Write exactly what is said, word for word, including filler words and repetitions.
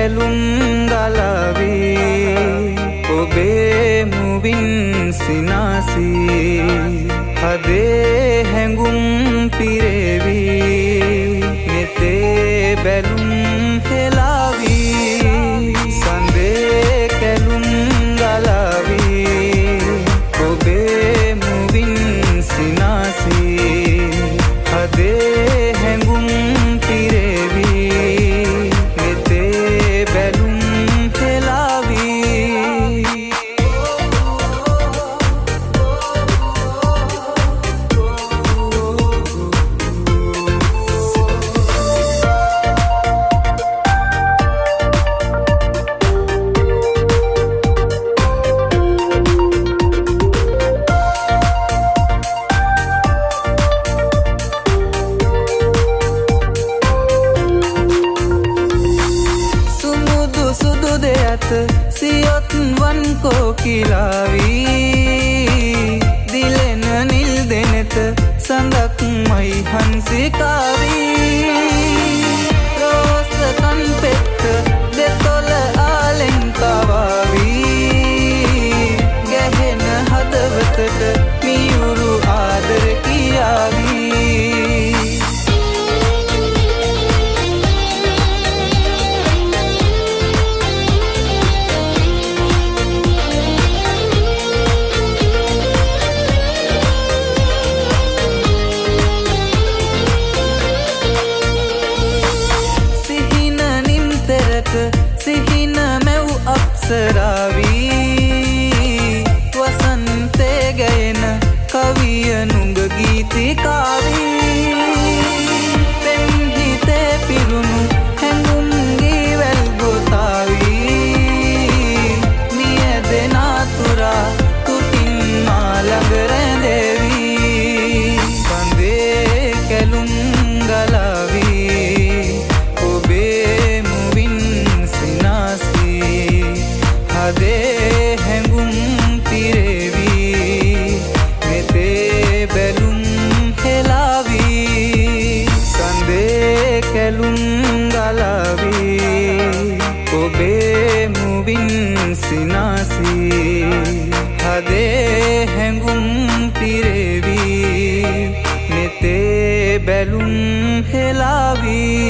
කැලුම් ගලවී ඔබේ මුවින් සිනාසී හදේ හැඟුම් පිරේවී නෙතේ බැලුම් හෙලාවී සඳේ කැලුම් ගලවී ඔබේ මුවින් සිනාසී හදේ හැඟුම් පිරේවී නෙතේ බැලුම් හෙලාවී සියොත් වන් කෝකිලාවී දිලෙන නිල් දෙනෙත සඳක් මයි හංසිකාවී රෝස කන් පෙත්ත දෙතොල ආලෙන් කවාවී ගැහෙන හදවතට මියුරු ආදර කියාවී සිහින මැව් අප්සරාවී වසන්තේ ගැයෙන කවිය නුඟ ගීතිකාවී පෙම්හිතේ පිරුණු හැඟුම්ගී වැල් ගොතාවී මිය දෙනාතුරා තුතින් මා ළඟ රැඳෙවී සඳේ කැලුම් ගලවී ඔබේ මුවින් හදේ හැඟුම් පිරේවී නෙතේ බැලුම් හෙලාවී සඳේ කැලුම් ගලවී ඔබේ මුවින් සිනාසී හදේ හැඟුම් පිරේවී නෙතේ බැලුම් හෙලාවී